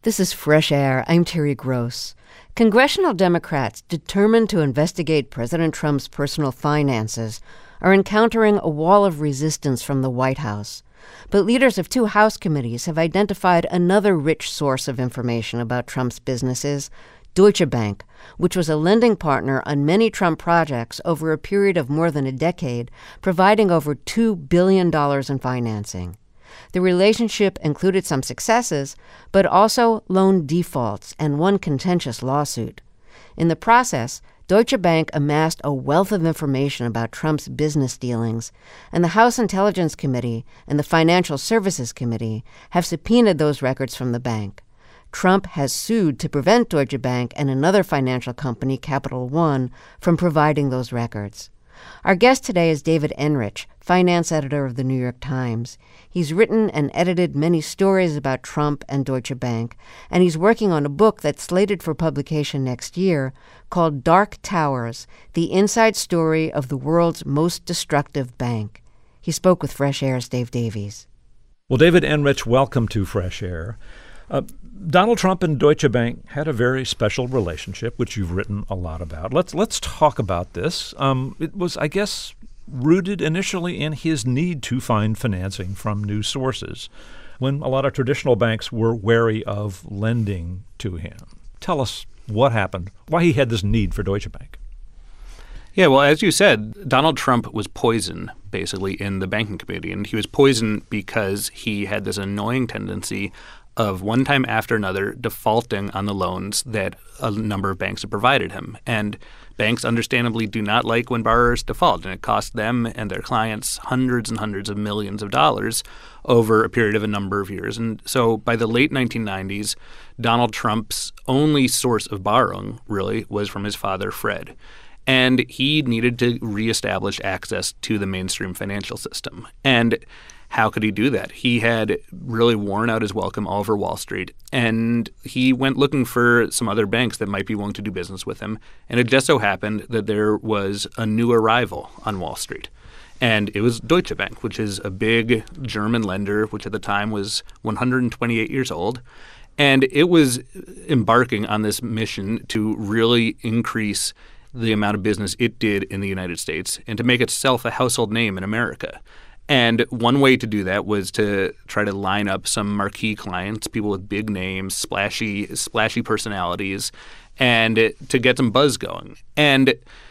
This is Fresh Air. I'm Terry Gross. Congressional Democrats determined to investigate President Trump's personal finances are encountering a wall of resistance from the White House. But leaders of two House committees have identified another rich source of information about Trump's businesses, Deutsche Bank, which was a lending partner on many Trump projects over a period of more than a decade, providing over $2 billion in financing. The relationship included some successes, but also loan defaults and one contentious lawsuit. In the process, Deutsche Bank amassed a wealth of information about Trump's business dealings, and the House Intelligence Committee and the Financial Services Committee have subpoenaed those records from the bank. Trump has sued to prevent Deutsche Bank and another financial company, Capital One, from providing those records. Our guest today is David Enrich, finance editor of the New York Times. He's written and edited many stories about Trump and Deutsche Bank, and he's working on a book that's slated for publication next year called Dark Towers, the inside story of the world's most destructive bank. He spoke with Fresh Air's Dave Davies. Well, David Enrich, welcome to Fresh Air. Donald Trump and Deutsche Bank had a very special relationship, which you've written a lot about. Let's talk about this. It was, I guess, rooted initially in his need to find financing from new sources, when a lot of traditional banks were wary of lending to him. Tell us what happened, why he had this need for Deutsche Bank. Yeah, well, as you said, Donald Trump was poison, basically, in the banking committee. And he was poison because he had this annoying tendency of one time after another defaulting on the loans that a number of banks had provided him. And banks understandably do not like when borrowers default, and it costs them and their clients hundreds and hundreds of millions of dollars over a period of a number of years. And so by the late 1990s, Donald Trump's only source of borrowing, really, was from his father, Fred. And he needed to reestablish access to the mainstream financial system. And how could he do that? He had really worn out his welcome all over Wall Street, and he went looking for some other banks that might be willing to do business with him. And it just so happened that there was a new arrival on Wall Street, and it was Deutsche Bank, which is a big German lender, which at the time was 128 years old. And it was embarking on this mission to really increase the amount of business it did in the United States and to make itself a household name in America. And one way to do that was to try to line up some marquee clients, people with big names, splashy personalities, and to get some buzz going. And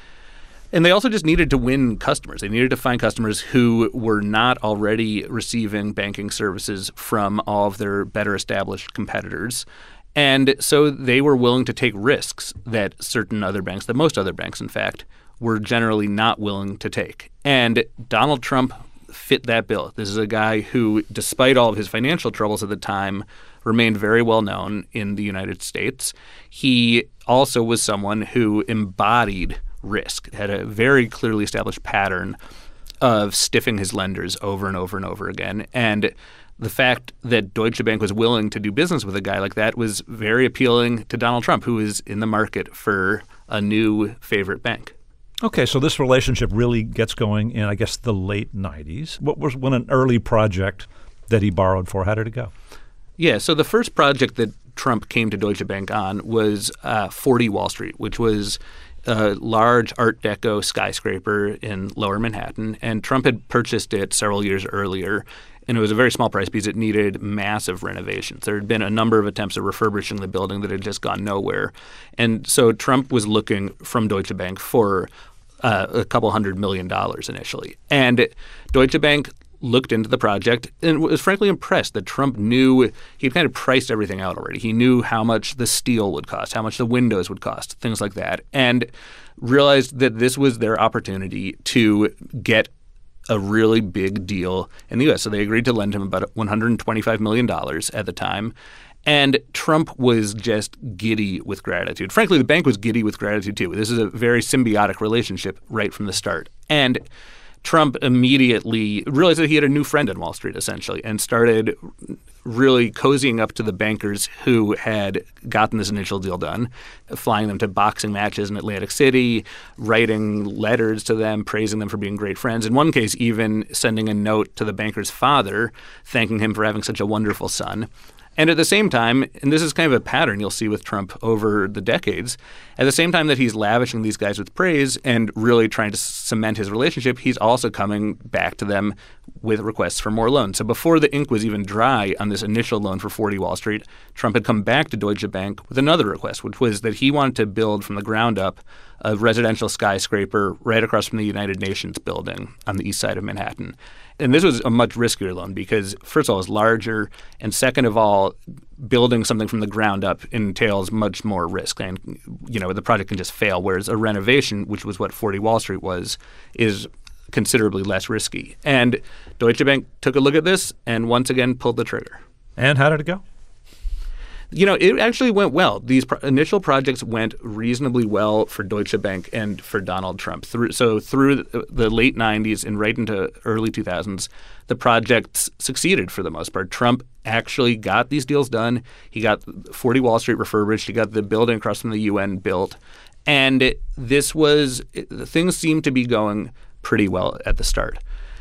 they also just needed to win customers. They needed to find customers who were not already receiving banking services from all of their better established competitors. And so they were willing to take risks that certain other banks, that most other banks, in fact, were generally not willing to take. And Donald Trump fit that bill. This is a guy who, despite all of his financial troubles at the time, remained very well known in the United States. He also was someone who embodied risk, had a very clearly established pattern of stiffing his lenders over and over and over again. And the fact that Deutsche Bank was willing to do business with a guy like that was very appealing to Donald Trump, who is in the market for a new favorite bank. Okay, so this relationship really gets going in, I guess, the late 90s. What was an early project that he borrowed for? How did it go? Yeah, so the first project that Trump came to Deutsche Bank on was 40 Wall Street, which was a large Art Deco skyscraper in Lower Manhattan. And Trump had purchased it several years earlier, and it was a very small price because it needed massive renovations. There had been a number of attempts at refurbishing the building that had just gone nowhere. And so Trump was looking from Deutsche Bank for a couple $100 million initially. And Deutsche Bank looked into the project and was frankly impressed that Trump knew he'd kind of priced everything out already. He knew how much the steel would cost, how much the windows would cost, things like that, and realized that this was their opportunity to get a really big deal in the U.S. So they agreed to lend him about $125 million at the time. And Trump was just giddy with gratitude. Frankly, the bank was giddy with gratitude, too. This is a very symbiotic relationship right from the start. And Trump immediately realized that he had a new friend on Wall Street, essentially, and started really cozying up to the bankers who had gotten this initial deal done, flying them to boxing matches in Atlantic City, writing letters to them, praising them for being great friends. In one case, even sending a note to the banker's father, thanking him for having such a wonderful son. And at the same time, and this is kind of a pattern you'll see with Trump over the decades, at the same time that he's lavishing these guys with praise and really trying to cement his relationship, he's also coming back to them with requests for more loans. So before the ink was even dry on this initial loan for 40 Wall Street, Trump had come back to Deutsche Bank with another request, which was that he wanted to build from the ground up a residential skyscraper right across from the United Nations building on the east side of Manhattan. And this was a much riskier loan because, first of all, it's larger, and second of all, building something from the ground up entails much more risk. And, the project can just fail, whereas a renovation, which was what 40 Wall Street was, is considerably less risky. And Deutsche Bank took a look at this and once again pulled the trigger. And how did it go? It actually went well. These initial projects went reasonably well for Deutsche Bank and for Donald Trump. Through the late 90s and right into early 2000s, the projects succeeded for the most part. Trump actually got these deals done. He got 40 Wall Street refurbished. He got the building across from the UN built. And things seemed to be going pretty well at the start.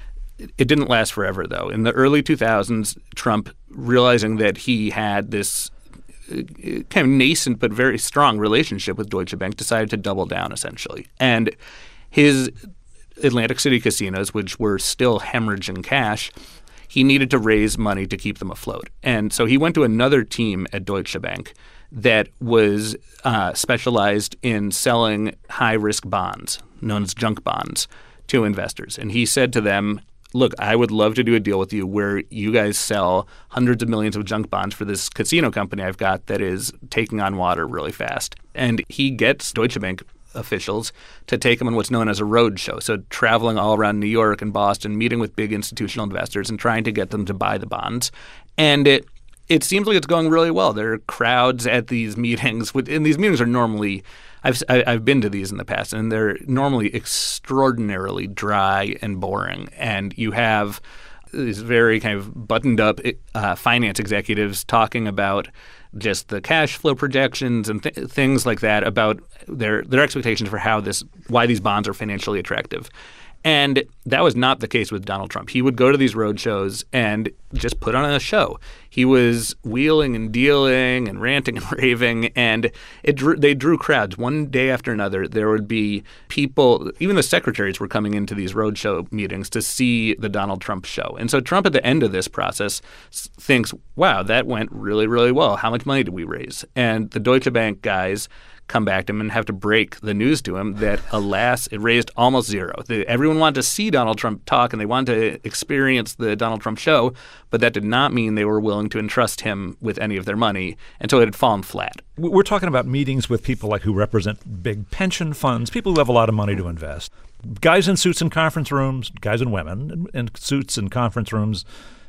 It didn't last forever, though. In the early 2000s, Trump, realizing that he had this kind of nascent but very strong relationship with Deutsche Bank, decided to double down, essentially. And his Atlantic City casinos, which were still hemorrhaging cash, he needed to raise money to keep them afloat. And so he went to another team at Deutsche Bank that was specialized in selling high-risk bonds, known as junk bonds, to investors. And he said to them, look, I would love to do a deal with you where you guys sell hundreds of millions of junk bonds for this casino company I've got that is taking on water really fast. And he gets Deutsche Bank officials to take him on what's known as a road show. So traveling all around New York and Boston, meeting with big institutional investors and trying to get them to buy the bonds. And it seems like it's going really well. There are crowds at these meetings. And these meetings are normally I've been to these in the past, and they're normally extraordinarily dry and boring. And you have these very kind of buttoned-up finance executives talking about just the cash flow projections and things like that, about their expectations for why these bonds are financially attractive. And that was not the case with Donald Trump. He would go to these road shows and just put on a show. He was wheeling and dealing and ranting and raving, and they drew crowds. One day after another, there would be people, even the secretaries were coming into these roadshow meetings to see the Donald Trump show. And so Trump, at the end of this process, thinks, wow, that went really, really well. How much money did we raise? And the Deutsche Bank guys come back to him and have to break the news to him that, alas, it raised almost zero. Everyone wanted to see Donald Trump talk and they wanted to experience the Donald Trump show, but that did not mean they were willing to entrust him with any of their money, and so it had fallen flat. We're talking about meetings with people like who represent big pension funds, people who have a lot of money to invest. Guys in suits in conference rooms, guys and women in suits in conference rooms,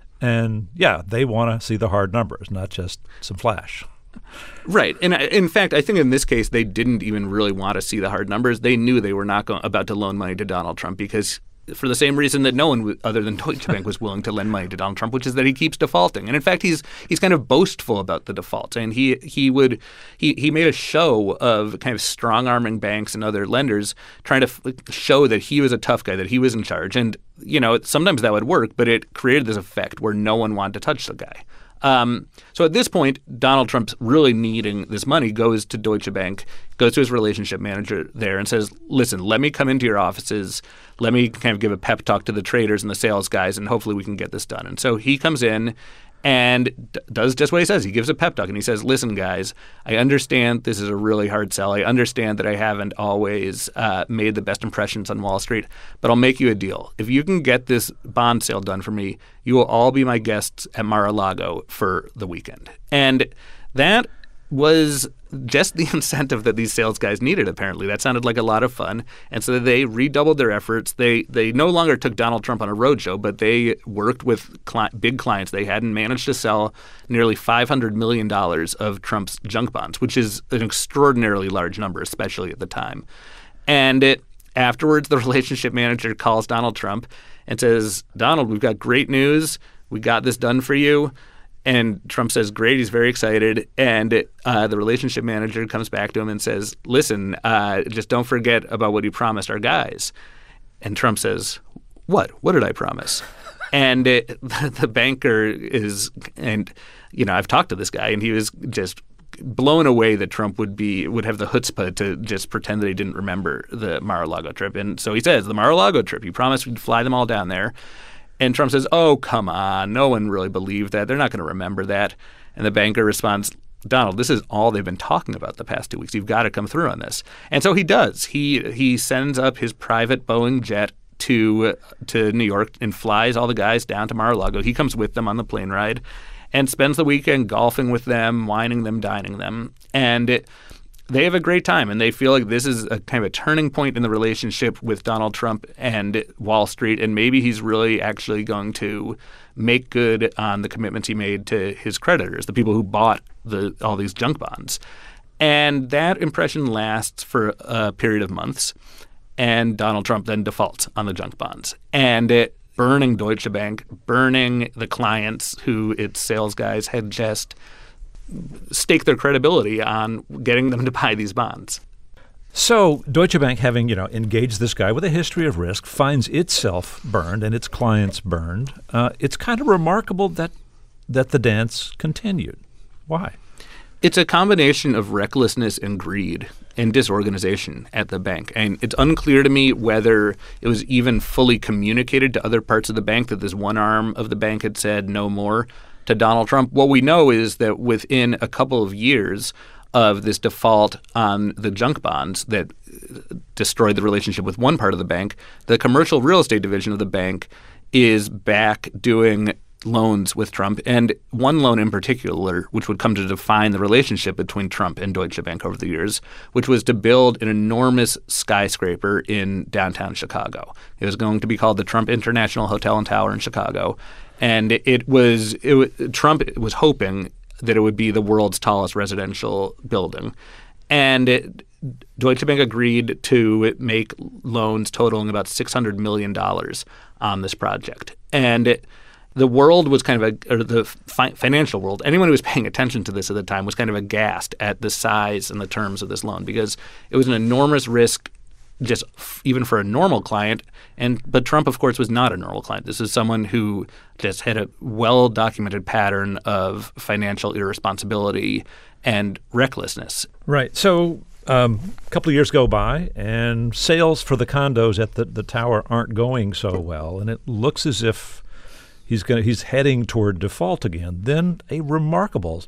and yeah, they want to see the hard numbers, not just some flash. Right. And in fact, I think in this case, they didn't even really want to see the hard numbers. They knew they were not about to loan money to Donald Trump because for the same reason that no one other than Deutsche Bank was willing to lend money to Donald Trump, which is that he keeps defaulting. And in fact, he's kind of boastful about the defaults. And he made a show of kind of strong-arming banks and other lenders, trying to show that he was a tough guy, that he was in charge. And, sometimes that would work, but it created this effect where no one wanted to touch the guy. So at this point, Donald Trump's really needing this money, goes to Deutsche Bank, goes to his relationship manager there and says, listen, let me come into your offices. Let me kind of give a pep talk to the traders and the sales guys, and hopefully we can get this done. And so he comes in and does just what he says. He gives a pep talk and he says, listen, guys, I understand this is a really hard sell. I understand that I haven't always made the best impressions on Wall Street, but I'll make you a deal. If you can get this bond sale done for me, you will all be my guests at Mar-a-Lago for the weekend. And that was just the incentive that these sales guys needed, apparently. That sounded like a lot of fun. And so they redoubled their efforts. They no longer took Donald Trump on a roadshow, but they worked with big clients they had and managed to sell nearly $500 million of Trump's junk bonds, which is an extraordinarily large number, especially at the time. And afterwards, the relationship manager calls Donald Trump and says, Donald, we've got great news. We got this done for you. And Trump says, great, he's very excited. And the relationship manager comes back to him and says, listen, just don't forget about what you promised our guys. And Trump says, what? What did I promise? And the banker is, and I've talked to this guy, and he was just blown away that Trump would have the chutzpah to just pretend that he didn't remember the Mar-a-Lago trip. And so he says, the Mar-a-Lago trip, you promised we'd fly them all down there. And Trump says, oh, come on, no one really believed that. They're not going to remember that. And the banker responds, Donald, this is all they've been talking about the past 2 weeks. You've got to come through on this. And so he does. He sends up his private Boeing jet to New York and flies all the guys down to Mar-a-Lago. He comes with them on the plane ride and spends the weekend golfing with them, wining them, dining them. And they have a great time, and they feel like this is a kind of a turning point in the relationship with Donald Trump and Wall Street, and maybe he's really actually going to make good on the commitments he made to his creditors, the people who bought all these junk bonds. And that impression lasts for a period of months, and Donald Trump then defaults on the junk bonds. And burning Deutsche Bank, burning the clients who its sales guys had just staked their credibility on getting them to buy these bonds. So Deutsche Bank, having engaged this guy with a history of risk, finds itself burned and its clients burned. It's kind of remarkable that the dance continued. Why? It's a combination of recklessness and greed and disorganization at the bank. And it's unclear to me whether it was even fully communicated to other parts of the bank that this one arm of the bank had said no more to Donald Trump. What we know is that within a couple of years of this default on the junk bonds that destroyed the relationship with one part of the bank, the commercial real estate division of the bank is back doing loans with Trump, and one loan in particular, which would come to define the relationship between Trump and Deutsche Bank over the years, which was to build an enormous skyscraper in downtown Chicago. It was going to be called the Trump International Hotel and Tower in Chicago, and Trump was hoping that it would be the world's tallest residential building. And Deutsche Bank agreed to make loans totaling about $600 million on this project. And the world was kind of the financial world, anyone who was paying attention to this at the time was kind of aghast at the size and the terms of this loan, because it was an enormous risk just even for a normal client. But Trump, of course, was not a normal client. This is someone who just had a well-documented pattern of financial irresponsibility and recklessness. Right. So a couple of years go by, and sales for the condos at the tower aren't going so well, and it looks as if he's heading toward default again. Then a remarkable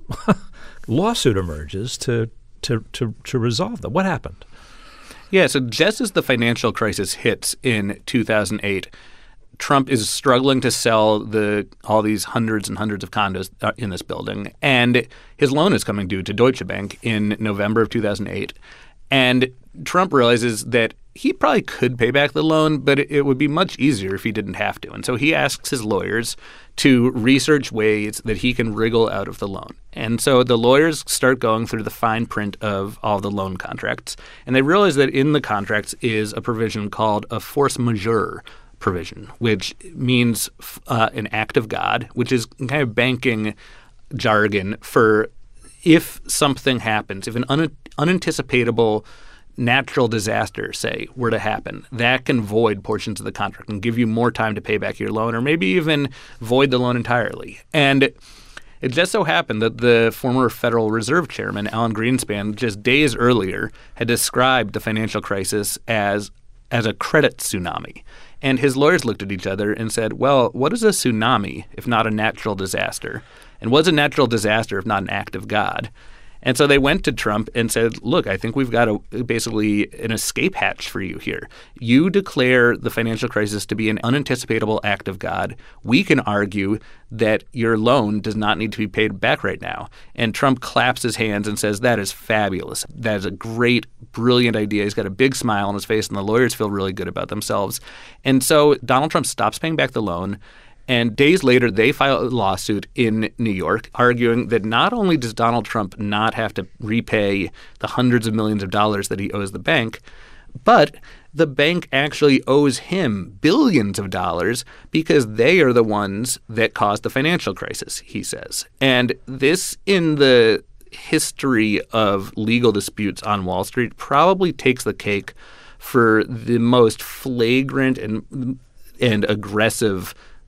lawsuit emerges to resolve that. What happened? Yeah, so just as the financial crisis hits in 2008, Trump is struggling to sell all these hundreds and hundreds of condos in this building, and his loan is coming due to Deutsche Bank in November of 2008. And Trump realizes that he probably could pay back the loan, but it would be much easier if he didn't have to. And so he asks his lawyers to research ways that he can wriggle out of the loan. And so the lawyers start going through the fine print of all the loan contracts, and they realize that in the contracts is a provision called a force majeure provision, which means an act of God, which is kind of banking jargon for if something happens, if an unanticipatable natural disaster, say, were to happen, that can void portions of the contract and give you more time to pay back your loan, or maybe even void the loan entirely. And it just so happened that the former Federal Reserve Chairman, Alan Greenspan, just days earlier had described the financial crisis as a credit tsunami. And his lawyers looked at each other and said, well, what is a tsunami if not a natural disaster? And what's a natural disaster if not an act of God? And so they went to Trump and said, look, I think we've got basically an escape hatch for you here. You declare the financial crisis to be an unanticipatable act of God. We can argue that your loan does not need to be paid back right now. And Trump claps his hands and says, that is fabulous. That is a great, brilliant idea. He's got a big smile on his face, and the lawyers feel really good about themselves. And so Donald Trump stops paying back the loan. And days later, they file a lawsuit in New York arguing that not only does Donald Trump not have to repay the hundreds of millions of dollars that he owes the bank, but the bank actually owes him billions of dollars because they are the ones that caused the financial crisis, he says. And this, in the history of legal disputes on Wall Street, probably takes the cake for the most flagrant and aggressive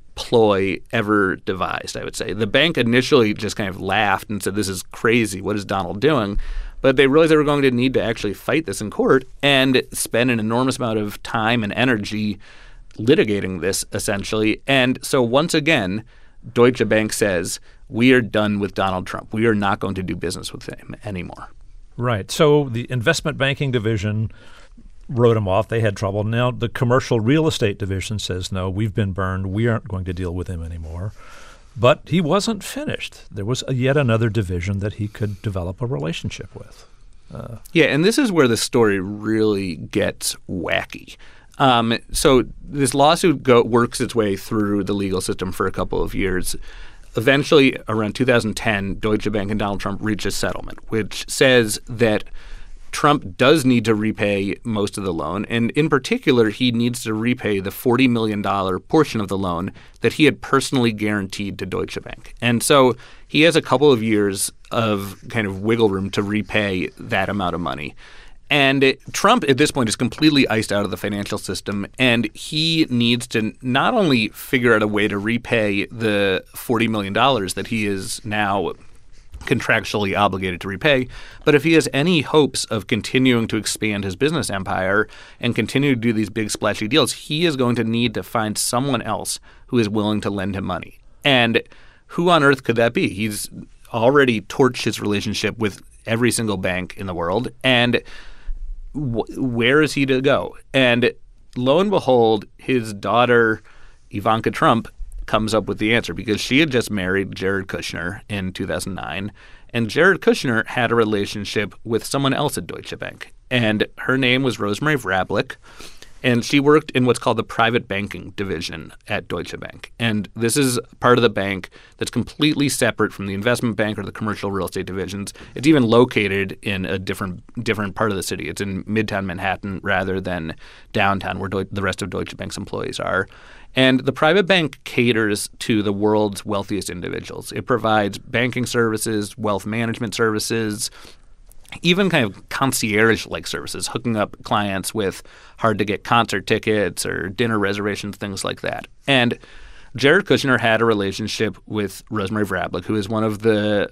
ploy ever devised, I would say. The bank initially just kind of laughed and said, this is crazy. What is Donald doing? But they realized they were going to need to actually fight this in court and spend an enormous amount of time and energy litigating this, essentially. And so once again, Deutsche Bank says, we are done with Donald Trump. We are not going to do business with him anymore. Right. So the investment banking division wrote him off. They had trouble. Now the commercial real estate division says, no, we've been burned. We aren't going to deal with him anymore. But he wasn't finished. There was yet another division that he could develop a relationship with. Yeah, and this is where the story really gets wacky. So this lawsuit works its way through the legal system for a couple of years. Eventually, around 2010, Deutsche Bank and Donald Trump reach a settlement, which says that Trump does need to repay most of the loan, and in particular, he needs to repay the $40 million portion of the loan that he had personally guaranteed to Deutsche Bank. And so he has a couple of years of kind of wiggle room to repay that amount of money. And Trump, at this point, is completely iced out of the financial system, and he needs to not only figure out a way to repay the $40 million that he is now contractually obligated to repay, but if he has any hopes of continuing to expand his business empire and continue to do these big splashy deals, he is going to need to find someone else who is willing to lend him money. And who on earth could that be? He's already torched his relationship with every single bank in the world, and where is he to go? And lo and behold, his daughter, Ivanka Trump, comes up with the answer because she had just married Jared Kushner in 2009, and Jared Kushner had a relationship with someone else at Deutsche Bank, and her name was Rosemary Vrablic, and she worked in what's called the private banking division at Deutsche Bank. And this is part of the bank that's completely separate from the investment bank or the commercial real estate divisions. It's even located in a different part of the city. It's in Midtown Manhattan rather than downtown where the rest of Deutsche Bank's employees are. And the private bank caters to the world's wealthiest individuals. It provides banking services, wealth management services, even kind of concierge-like services, hooking up clients with hard-to-get concert tickets or dinner reservations, things like that. And Jared Kushner had a relationship with Rosemary Vrablic, who is one of the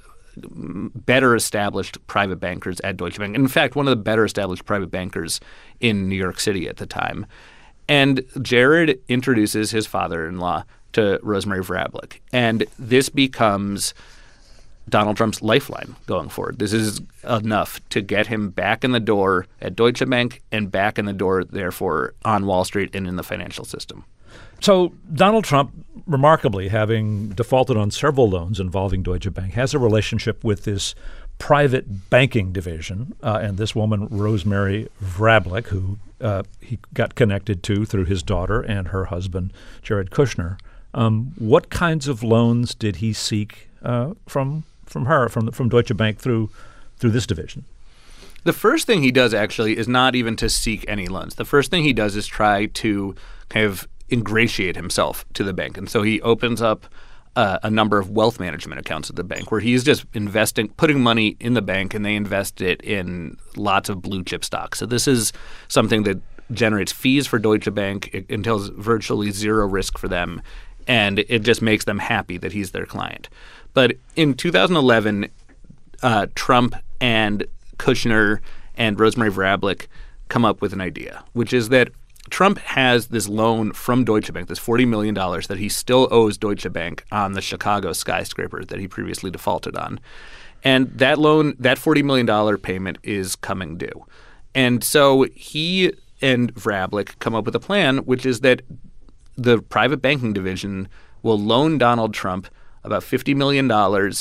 better established private bankers at Deutsche Bank. In fact, one of the better established private bankers in New York City at the time. And Jared introduces his father-in-law to Rosemary Vrablic. And this becomes Donald Trump's lifeline going forward. This is enough to get him back in the door at Deutsche Bank and back in the door, therefore, on Wall Street and in the financial system. So Donald Trump, remarkably, having defaulted on several loans involving Deutsche Bank, has a relationship with this private banking division and this woman, Rosemary Vrablic, who he got connected to through his daughter and her husband, Jared Kushner. What kinds of loans did he seek from her, from Deutsche Bank through this division? The first thing he does, actually, is not even to seek any loans. The first thing he does is try to kind of ingratiate himself to the bank. And so he opens up a number of wealth management accounts at the bank where he's just putting money in the bank, and they invest it in lots of blue chip stocks. So this is something that generates fees for Deutsche Bank. It entails virtually zero risk for them, and it just makes them happy that he's their client. But in 2011, Trump and Kushner and Rosemary Vrablic come up with an idea, which is that Trump has this loan from Deutsche Bank, this $40 million that he still owes Deutsche Bank on the Chicago skyscraper that he previously defaulted on. And that loan, that $40 million payment is coming due. And so he and Vrablic come up with a plan, which is that the private banking division will loan Donald Trump about $50 million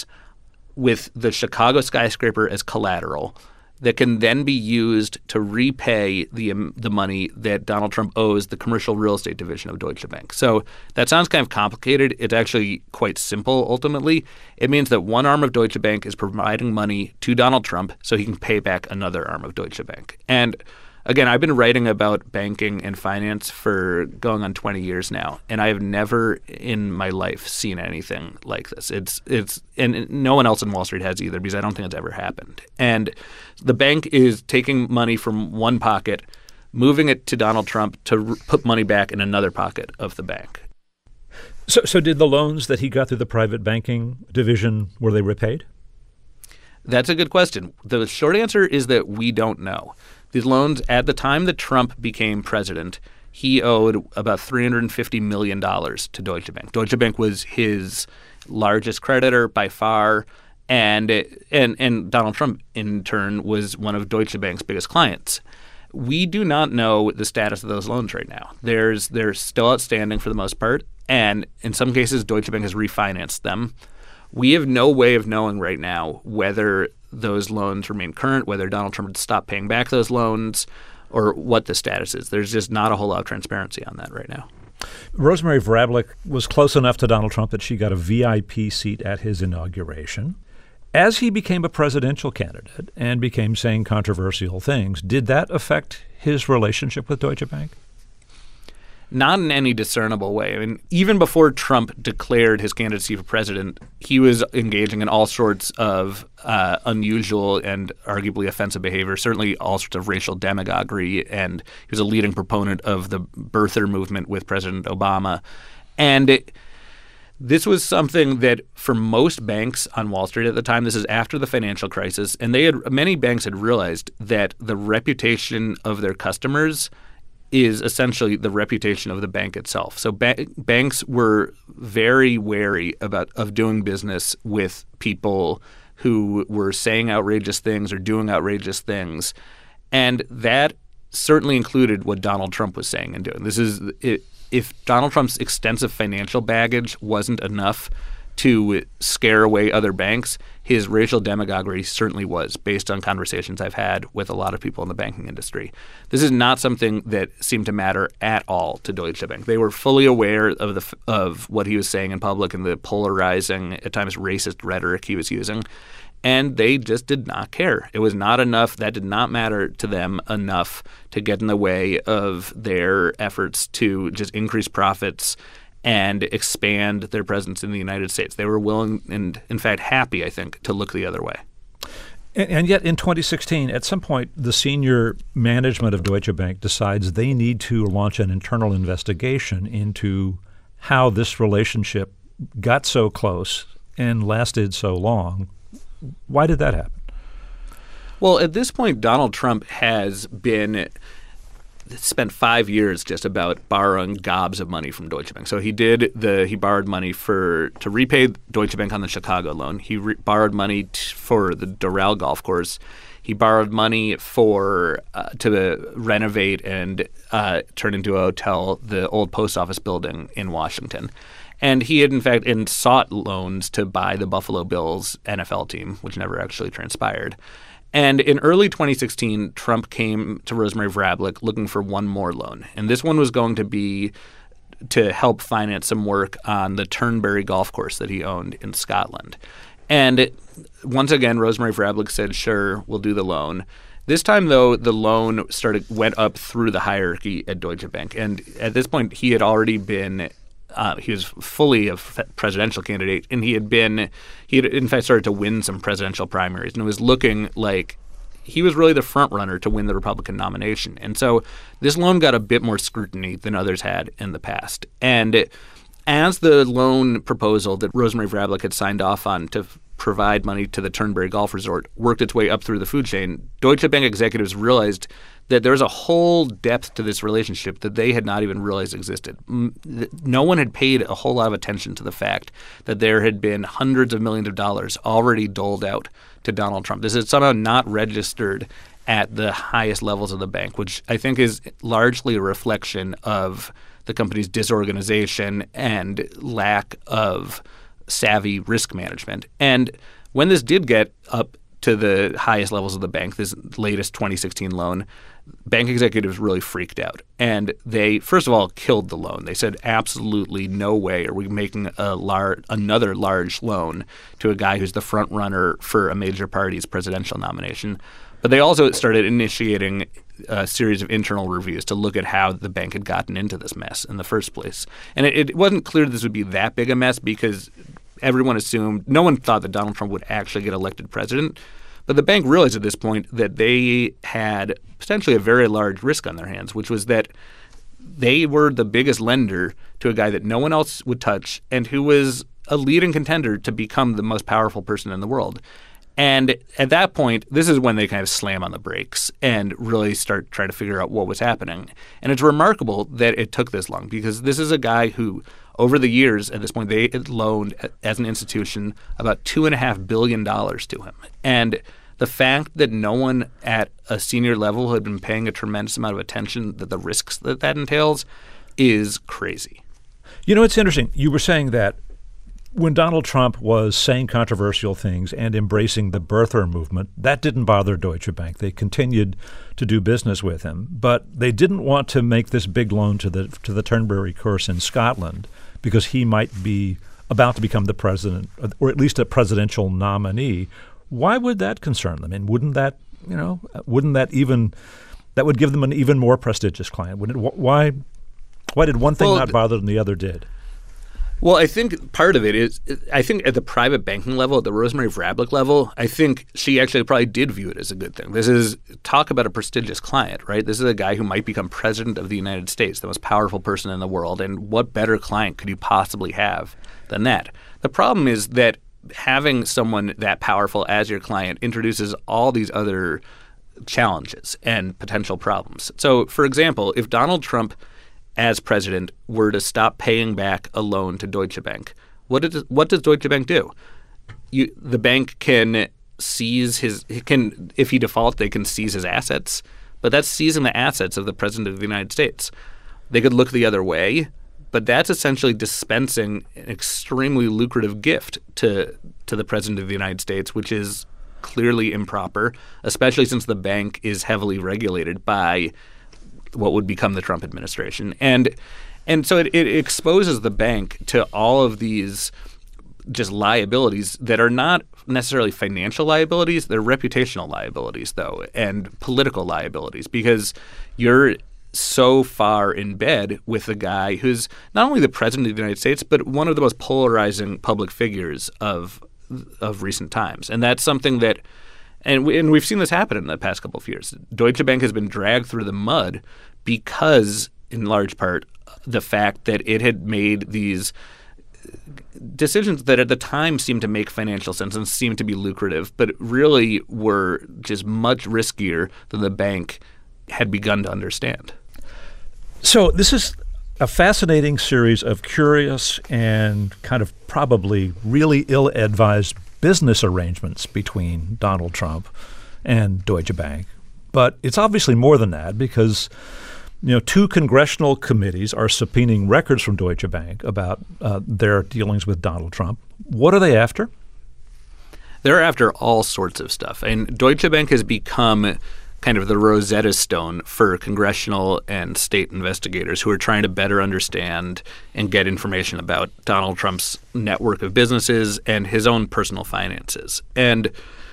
with the Chicago skyscraper as collateral that can then be used to repay the money that Donald Trump owes the commercial real estate division of Deutsche Bank. So that sounds kind of complicated. It's actually quite simple, ultimately. It means that one arm of Deutsche Bank is providing money to Donald Trump so he can pay back another arm of Deutsche Bank. And again, I've been writing about banking and finance for going on 20 years now, and I have never in my life seen anything like this. And no one else in Wall Street has either, because I don't think it's ever happened. And the bank is taking money from one pocket, moving it to Donald Trump to put money back in another pocket of the bank. So did the loans that he got through the private banking division, were they repaid? That's a good question. The short answer is that we don't know. These loans, at the time that Trump became president, he owed about $350 million to Deutsche Bank. Deutsche Bank was his largest creditor by far, and Donald Trump, in turn, was one of Deutsche Bank's biggest clients. We do not know the status of those loans right now. They're still outstanding for the most part, and in some cases, Deutsche Bank has refinanced them. We have no way of knowing right now whether those loans remain current, whether Donald Trump would stop paying back those loans, or what the status is. There's just not a whole lot of transparency on that right now. Rosemary Vrablic was close enough to Donald Trump that she got a VIP seat at his inauguration. As he became a presidential candidate and became saying controversial things, did that affect his relationship with Deutsche Bank? Not in any discernible way. I mean, even before Trump declared his candidacy for president, he was engaging in all sorts of unusual and arguably offensive behavior, certainly all sorts of racial demagoguery, and he was a leading proponent of the birther movement with President Obama. And this was something that for most banks on Wall Street at the time, this is after the financial crisis, and many banks had realized that the reputation of their customers is essentially the reputation of the bank itself. So banks were very wary of doing business with people who were saying outrageous things or doing outrageous things. And that certainly included what Donald Trump was saying and doing. If Donald Trump's extensive financial baggage wasn't enough to scare away other banks, his racial demagoguery certainly was, based on conversations I've had with a lot of people in the banking industry. This is not something that seemed to matter at all to Deutsche Bank. They were fully aware of what he was saying in public and the polarizing, at times racist rhetoric he was using, and they just did not care. It was not enough. That did not matter to them enough to get in the way of their efforts to just increase profits and expand their presence in the United States. They were willing and, in fact, happy, I think, to look the other way. And yet in 2016, at some point, the senior management of Deutsche Bank decides they need to launch an internal investigation into how this relationship got so close and lasted so long. Why did that happen? Well, at this point, Donald Trump has spent 5 years just about borrowing gobs of money from Deutsche Bank. So he borrowed money to repay Deutsche Bank on the Chicago loan. He borrowed money for the Doral golf course. He borrowed money to renovate and turn into a hotel the old post office building in Washington. And he had, in fact, sought loans to buy the Buffalo Bills NFL team, which never actually transpired. And in early 2016, Trump came to Rosemary Vrablic looking for one more loan. And this one was going to be to help finance some work on the Turnberry golf course that he owned in Scotland. And once again, Rosemary Vrablic said, sure, we'll do the loan. This time, though, the loan went up through the hierarchy at Deutsche Bank. And at this point, he had already been he was fully a presidential candidate, and he had in fact started to win some presidential primaries, and it was looking like he was really the front runner to win the Republican nomination. And so this loan got a bit more scrutiny than others had in the past. And as the loan proposal that Rosemary Vrablic had signed off on to provide money to the Turnberry Golf Resort worked its way up through the food chain, Deutsche Bank executives realized that there was a whole depth to this relationship that they had not even realized existed. No one had paid a whole lot of attention to the fact that there had been hundreds of millions of dollars already doled out to Donald Trump. This is somehow not registered at the highest levels of the bank, which I think is largely a reflection of the company's disorganization and lack of savvy risk management. And when this did get up to the highest levels of the bank, this latest 2016 loan, bank executives really freaked out. And they, first of all, killed the loan. They said, absolutely no way are we making another large loan to a guy who's the front runner for a major party's presidential nomination. But they also started initiating a series of internal reviews to look at how the bank had gotten into this mess in the first place. And it wasn't clear this would be that big a mess because everyone assumed, no one thought that Donald Trump would actually get elected president. But the bank realized at this point that they had potentially a very large risk on their hands, which was that they were the biggest lender to a guy that no one else would touch and who was a leading contender to become the most powerful person in the world. And at that point, this is when they kind of slam on the brakes and really start trying to figure out what was happening. And it's remarkable that it took this long because this is a guy who, over the years, at this point, they had loaned, as an institution, about $2.5 billion to him. And the fact that no one at a senior level had been paying a tremendous amount of attention to the risks that entails is crazy. You know, it's interesting. You were saying that when Donald Trump was saying controversial things and embracing the birther movement, that didn't bother Deutsche Bank. They continued to do business with him, but they didn't want to make this big loan to the Turnberry course in Scotland because he might be about to become the president, or at least a presidential nominee. Why would that concern them? And wouldn't that would give them an even more prestigious client? Why did one thing not bother them and the other did? Well, I think part of it is, I think at the private banking level, at the Rosemary Vrablic level, I think she actually probably did view it as a good thing. This is, talk about a prestigious client, right? This is a guy who might become president of the United States, the most powerful person in the world. And what better client could you possibly have than that? The problem is that having someone that powerful as your client introduces all these other challenges and potential problems. So, for example, if Donald Trump as president were to stop paying back a loan to Deutsche Bank, what does Deutsche Bank do? The bank can seize if he defaults, they can seize his assets, but that's seizing the assets of the president of the United States. They could look the other way, but that's essentially dispensing an extremely lucrative gift to the president of the United States, which is clearly improper, especially since the bank is heavily regulated by what would become the Trump administration. And so it exposes the bank to all of these just liabilities that are not necessarily financial liabilities. They're reputational liabilities, though, and political liabilities, because you're so far in bed with a guy who's not only the president of the United States, but one of the most polarizing public figures of recent times. And that's something that And we've seen this happen in the past couple of years. Deutsche Bank has been dragged through the mud because, in large part, the fact that it had made these decisions that at the time seemed to make financial sense and seemed to be lucrative, but really were just much riskier than the bank had begun to understand. So this is a fascinating series of curious and kind of probably really ill-advised business arrangements between Donald Trump and Deutsche Bank. But it's obviously more than that because, two congressional committees are subpoenaing records from Deutsche Bank about their dealings with Donald Trump. What are they after? They're after all sorts of stuff. And Deutsche Bank has become kind of the Rosetta Stone for congressional and state investigators who are trying to better understand and get information about Donald Trump's network of businesses and his own personal finances. And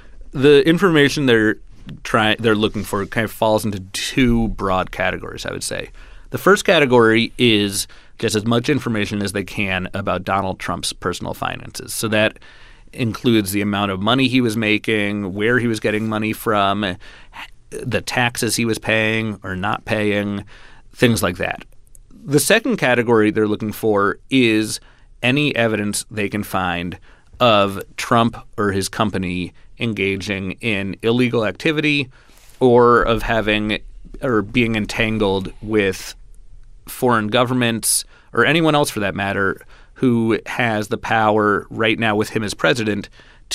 the information they're looking for kind of falls into two broad categories, I would say. The first category is just as much information as they can about Donald Trump's personal finances. So that includes the amount of money he was making, where he was getting money from, the taxes he was paying or not paying, things like that. The second category they're looking for is any evidence they can find of Trump or his company engaging in illegal activity or of having or being entangled with foreign governments or anyone else for that matter who has the power right now with him as president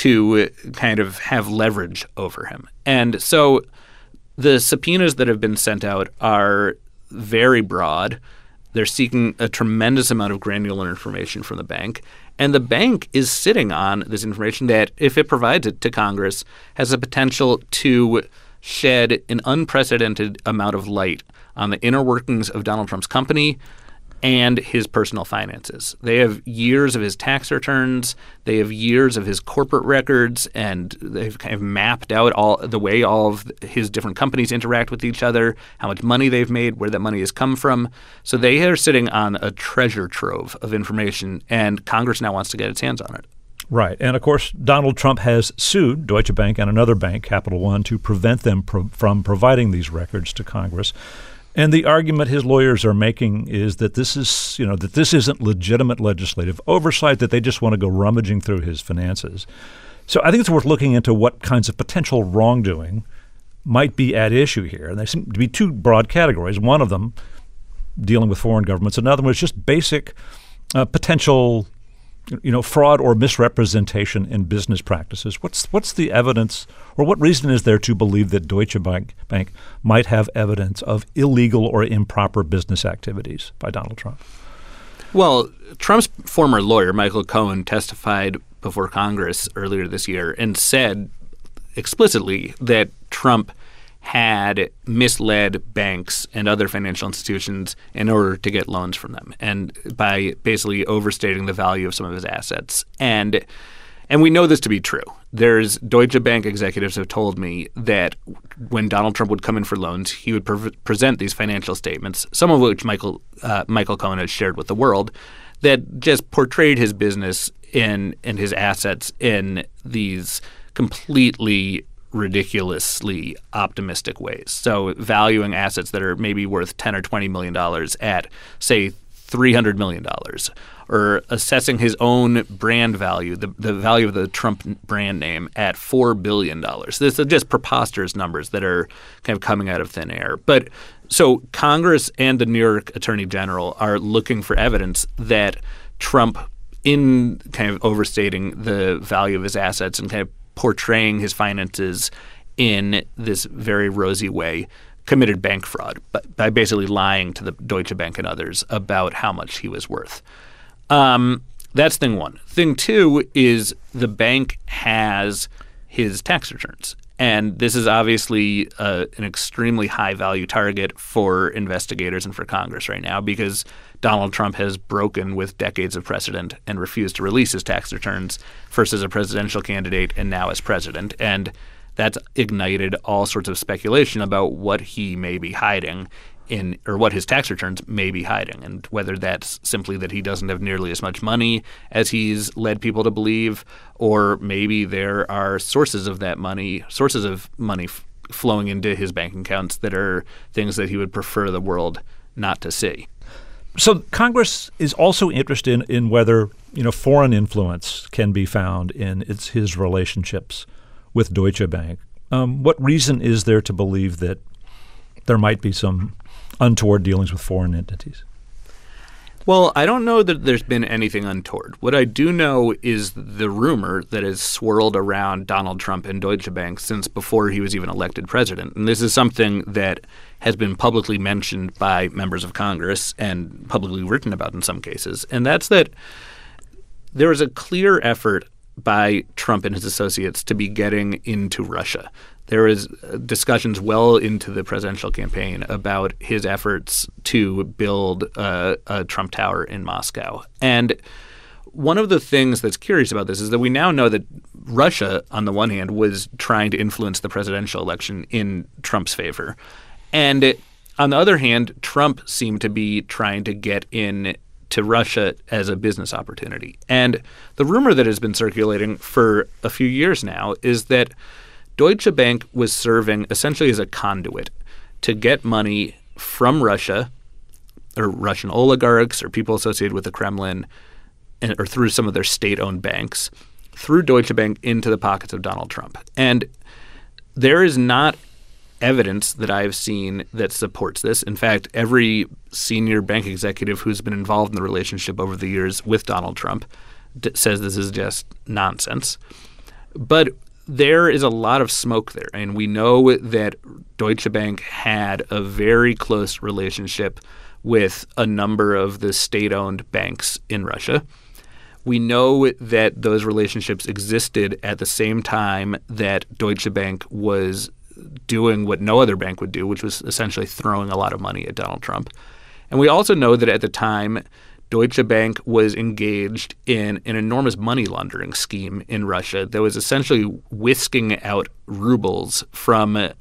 to kind of have leverage over him. And so the subpoenas that have been sent out are very broad. They're seeking a tremendous amount of granular information from the bank. And the bank is sitting on this information that, if it provides it to Congress, has the potential to shed an unprecedented amount of light on the inner workings of Donald Trump's company and his personal finances. They have years of his tax returns. They have years of his corporate records, and they've kind of mapped out all of his different companies interact with each other, how much money they've made, where that money has come from. So they are sitting on a treasure trove of information, and Congress now wants to get its hands on it. Right. And, of course, Donald Trump has sued Deutsche Bank and another bank, Capital One, to prevent them from providing these records to Congress. And the argument his lawyers are making is that this isn't legitimate legislative oversight, that they just want to go rummaging through his finances. So I think it's worth looking into what kinds of potential wrongdoing might be at issue here. And there seem to be two broad categories. One of them dealing with foreign governments. Another one is just basic potential fraud or misrepresentation in business practices. What's the evidence, or what reason is there to believe that Deutsche Bank might have evidence of illegal or improper business activities by Donald Trump? Well, Trump's former lawyer, Michael Cohen, testified before Congress earlier this year and said explicitly that Trump had misled banks and other financial institutions in order to get loans from them, and by basically overstating the value of some of his assets. And we know this to be true. There's Deutsche Bank executives have told me that when Donald Trump would come in for loans, he would present these financial statements, some of which Michael Cohen has shared with the world, that just portrayed his business and his assets in these completely ridiculously optimistic ways. So valuing assets that are maybe worth $10 or $20 million at, say, $300 million, or assessing his own brand value, the value of the Trump brand name, at $4 billion. This are just preposterous numbers that are kind of coming out of thin air. But so Congress and the New York Attorney General are looking for evidence that Trump, in kind of overstating the value of his assets and kind of portraying his finances in this very rosy way, committed bank fraud by basically lying to the Deutsche Bank and others about how much he was worth. That's thing one. Thing two is the bank has his tax returns. And this is obviously an extremely high-value target for investigators and for Congress right now, because Donald Trump has broken with decades of precedent and refused to release his tax returns, first as a presidential candidate and now as president. And that's ignited all sorts of speculation about what he may be hiding or what his tax returns may be hiding, and whether that's simply that he doesn't have nearly as much money as he's led people to believe, or maybe there are sources of money flowing into his bank accounts that are things that he would prefer the world not to see. So Congress is also interested in whether foreign influence can be found in his relationships with Deutsche Bank. What reason is there to believe that there might be some untoward dealings with foreign entities? Well, I don't know that there's been anything untoward. What I do know is the rumor that has swirled around Donald Trump and Deutsche Bank since before he was even elected president. And this is something that has been publicly mentioned by members of Congress and publicly written about in some cases. And that's that there is a clear effort by Trump and his associates to be getting into Russia. There was discussions well into the presidential campaign about his efforts to build a Trump Tower in Moscow. And one of the things that's curious about this is that we now know that Russia, on the one hand, was trying to influence the presidential election in Trump's favor. And on the other hand, Trump seemed to be trying to get in to Russia as a business opportunity. And the rumor that has been circulating for a few years now is that Deutsche Bank was serving essentially as a conduit to get money from Russia or Russian oligarchs or people associated with the Kremlin or through some of their state-owned banks through Deutsche Bank into the pockets of Donald Trump. And there is not evidence that I've seen that supports this. In fact, every senior bank executive who's been involved in the relationship over the years with Donald Trump says this is just nonsense. But there is a lot of smoke there. And we know that Deutsche Bank had a very close relationship with a number of the state-owned banks in Russia. We know that those relationships existed at the same time that Deutsche Bank was doing what no other bank would do, which was essentially throwing a lot of money at Donald Trump. And we also know that at the time, Deutsche Bank was engaged in an enormous money laundering scheme in Russia that was essentially whisking out rubles from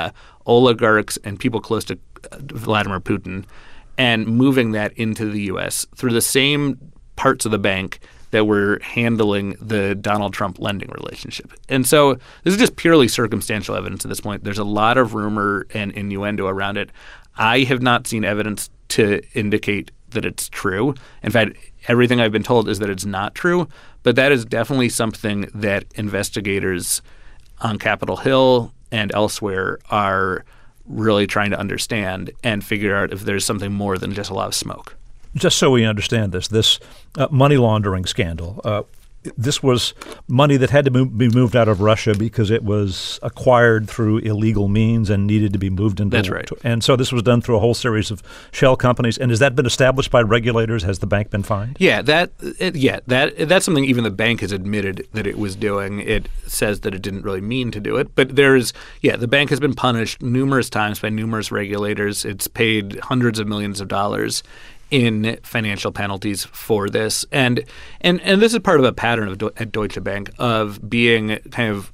oligarchs and people close to Vladimir Putin and moving that into the U.S. through the same parts of the bank that were handling the Donald Trump lending relationship. And so this is just purely circumstantial evidence at this point. There's a lot of rumor and innuendo around it. I have not seen evidence to indicate that it's true. In fact, everything I've been told is that it's not true. But that is definitely something that investigators on Capitol Hill and elsewhere are really trying to understand and figure out if there's something more than just a lot of smoke. Just so we understand this money laundering scandal, this was money that had to be moved out of Russia because it was acquired through illegal means and needed to be moved into. That's right. And so this was done through a whole series of shell companies. And has that been established by regulators? Has the bank been fined? Yeah, that's something even the bank has admitted that it was doing. It says that it didn't really mean to do it, but the bank has been punished numerous times by numerous regulators. It's paid hundreds of millions of dollars in financial penalties for this. And this is part of a pattern at Deutsche Bank of being kind of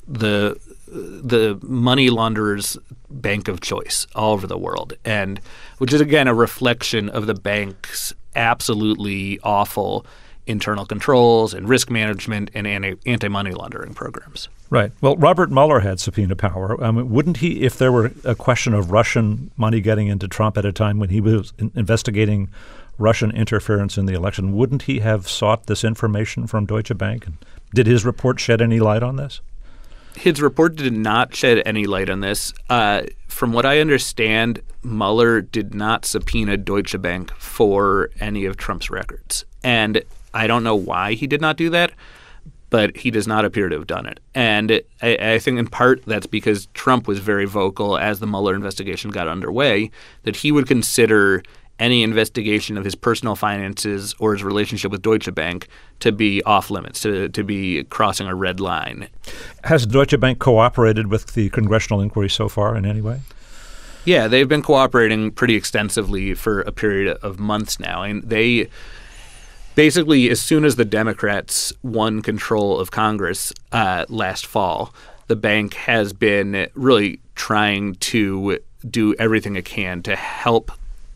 the money launderers' bank of choice all over the world, and which is, again, a reflection of the bank's absolutely awful internal controls and risk management and anti-money laundering programs. Right. Well, Robert Mueller had subpoena power. Wouldn't he, if there were a question of Russian money getting into Trump at a time when he was investigating Russian interference in the election, wouldn't he have sought this information from Deutsche Bank? And did his report shed any light on this? His report did not shed any light on this. From what I understand, Mueller did not subpoena Deutsche Bank for any of Trump's records. And I don't know why he did not do that, but he does not appear to have done it. And I think in part that's because Trump was very vocal as the Mueller investigation got underway that he would consider any investigation of his personal finances or his relationship with Deutsche Bank to be off limits, to be crossing a red line. Has Deutsche Bank cooperated with the congressional inquiry so far in any way? Yeah, they've been cooperating pretty extensively for a period of months now. And they basically, as soon as the Democrats won control of Congress last fall, the bank has been really trying to do everything it can to help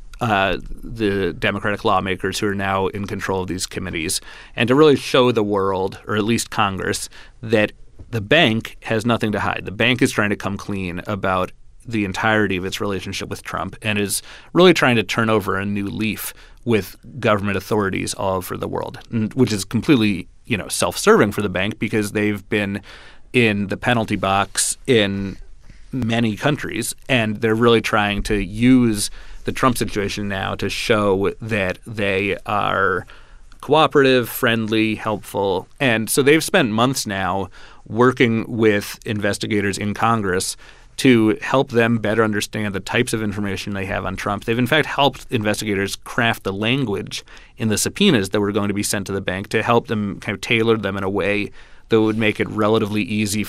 the Democratic lawmakers who are now in control of these committees and to really show the world, or at least Congress, that the bank has nothing to hide. The bank is trying to come clean about the entirety of its relationship with Trump and is really trying to turn over a new leaf with government authorities all over the world, which is completely, self-serving for the bank because they've been in the penalty box in many countries, and they're really trying to use the Trump situation now to show that they are cooperative, friendly, helpful. And so they've spent months now working with investigators in Congress to help them better understand the types of information they have on Trump. They've, in fact, helped investigators craft the language in the subpoenas that were going to be sent to the bank to help them kind of tailor them in a way that would make it relatively easy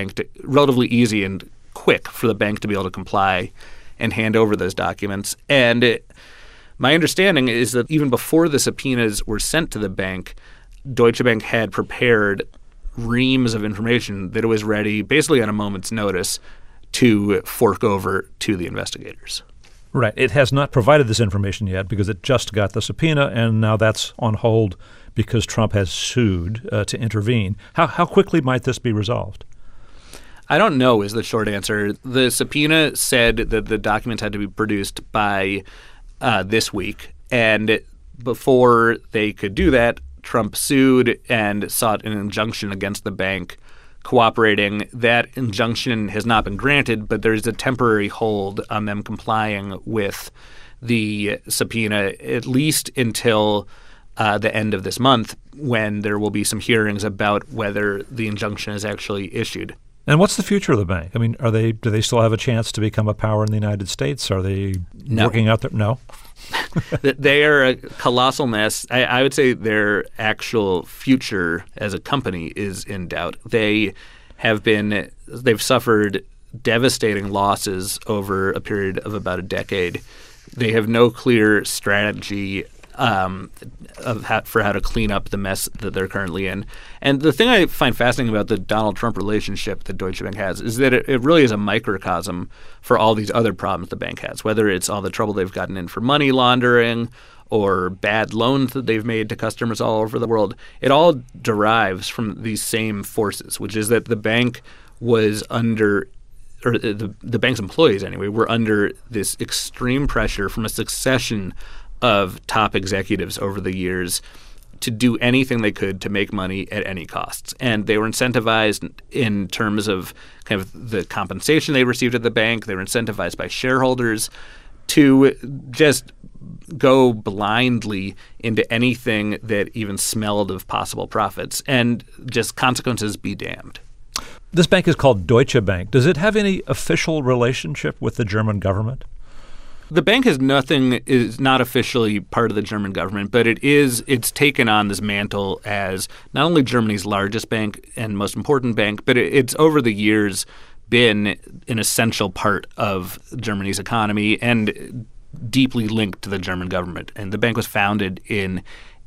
and quick for the bank to be able to comply and hand over those documents. And my understanding is that even before the subpoenas were sent to the bank, Deutsche Bank had prepared reams of information that it was ready, basically on a moment's notice, to fork over to the investigators. Right. It has not provided this information yet because it just got the subpoena, and now that's on hold because Trump has sued to intervene. How quickly might this be resolved? I don't know is the short answer. The subpoena said that the documents had to be produced by this week. And before they could do that, Trump sued and sought an injunction against the bank cooperating. That injunction has not been granted, but there's a temporary hold on them complying with the subpoena, at least until the end of this month, when there will be some hearings about whether the injunction is actually issued. And what's the future of the bank? I mean, do they still have a chance to become a power in the United States? Are they working out there? No. They are a colossal mess. I would say their actual future as a company is in doubt. They've suffered devastating losses over a period of about a decade. They have no clear strategy for how to clean up the mess that they're currently in. And the thing I find fascinating about the Donald Trump relationship that Deutsche Bank has is that it really is a microcosm for all these other problems the bank has, whether it's all the trouble they've gotten in for money laundering or bad loans that they've made to customers all over the world. It all derives from these same forces, which is that the bank was under or the bank's employees anyway, were under this extreme pressure from a succession of top executives over the years to do anything they could to make money at any costs. And they were incentivized in terms of kind of the compensation they received at the bank. They were incentivized by shareholders to just go blindly into anything that even smelled of possible profits, and just consequences be damned. This bank is called Deutsche Bank. Does it have any official relationship with the German government? The bank is not officially part of the German government, but it's taken on this mantle as not only Germany's largest bank and most important bank, but it's over the years been an essential part of Germany's economy and deeply linked to the German government. And the bank was founded in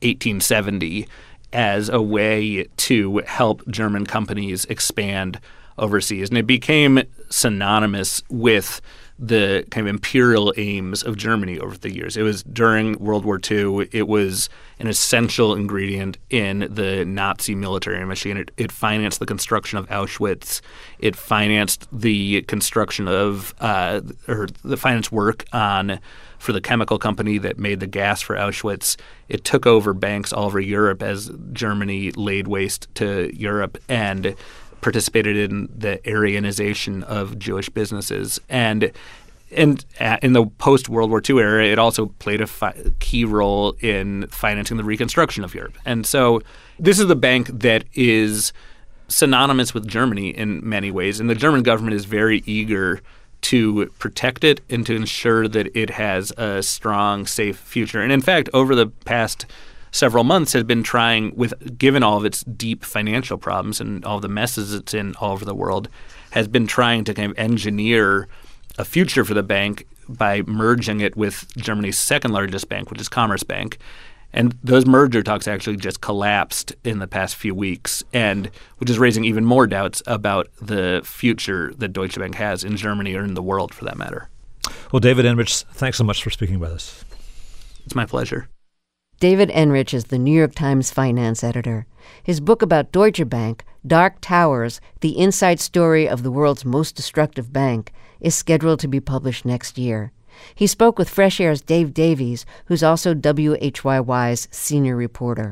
1870 as a way to help German companies expand overseas. And it became synonymous with the kind of imperial aims of Germany over the years. It was during World War II. It was an essential ingredient in the Nazi military machine. It financed the construction of Auschwitz. It financed the construction of or the finance work for the chemical company that made the gas for Auschwitz. It took over banks all over Europe as Germany laid waste to Europe and participated in the Aryanization of Jewish businesses. And in the post-World War II era, it also played a key role in financing the reconstruction of Europe. And so this is the bank that is synonymous with Germany in many ways. And the German government is very eager to protect it and to ensure that it has a strong, safe future. And in fact, over the past several months has been trying, given all of its deep financial problems and all the messes it's in all over the world, has been trying to kind of engineer a future for the bank by merging it with Germany's second largest bank, which is Commerzbank. And those merger talks actually just collapsed in the past few weeks, and which is raising even more doubts about the future that Deutsche Bank has in Germany or in the world for that matter. Well, David Enrich, thanks so much for speaking with us. It's my pleasure. David Enrich is the New York Times finance editor. His book about Deutsche Bank, Dark Towers, the inside story of the world's most destructive bank, is scheduled to be published next year. He spoke with Fresh Air's Dave Davies, who's also WHYY's senior reporter.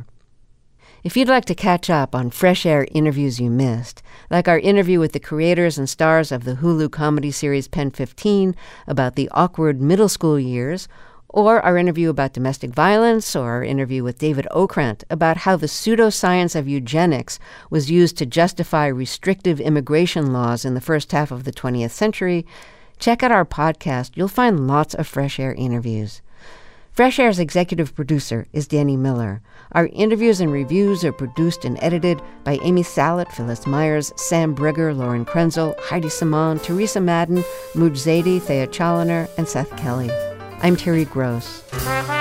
If you'd like to catch up on Fresh Air interviews you missed, like our interview with the creators and stars of the Hulu comedy series Pen 15 about the awkward middle school years, or our interview about domestic violence, or our interview with David Okrant about how the pseudoscience of eugenics was used to justify restrictive immigration laws in the first half of the 20th century, check out our podcast. You'll find lots of Fresh Air interviews. Fresh Air's executive producer is Danny Miller. Our interviews and reviews are produced and edited by Amy Salit, Phyllis Myers, Sam Brigger, Lauren Krenzel, Heidi Simon, Teresa Madden, Mooj Zadie, Thea Chaloner, and Seth Kelly. I'm Terry Gross.